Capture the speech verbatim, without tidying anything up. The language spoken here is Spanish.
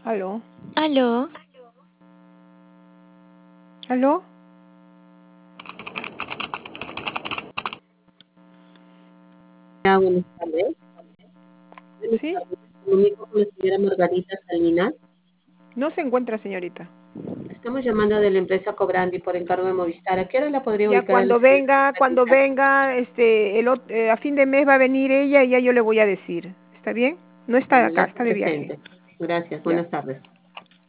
Aló, Aló, aló, Hola, buenas tardes. Buenas ¿sí? tardes. Me comunico con la señora Margarita Salinas. No se encuentra, señorita. Estamos llamando de la empresa Cobrandi por encargo de Movistar. ¿A qué hora la podría Ya ubicar a la cuando señora venga, cuando Margarita? venga, este, el, ot- eh, a fin de mes va a venir ella y ya yo le voy a decir. ¿Está bien? No está Bueno, ya acá, está está de viaje. presente. Gracias. Ya. Buenas tardes.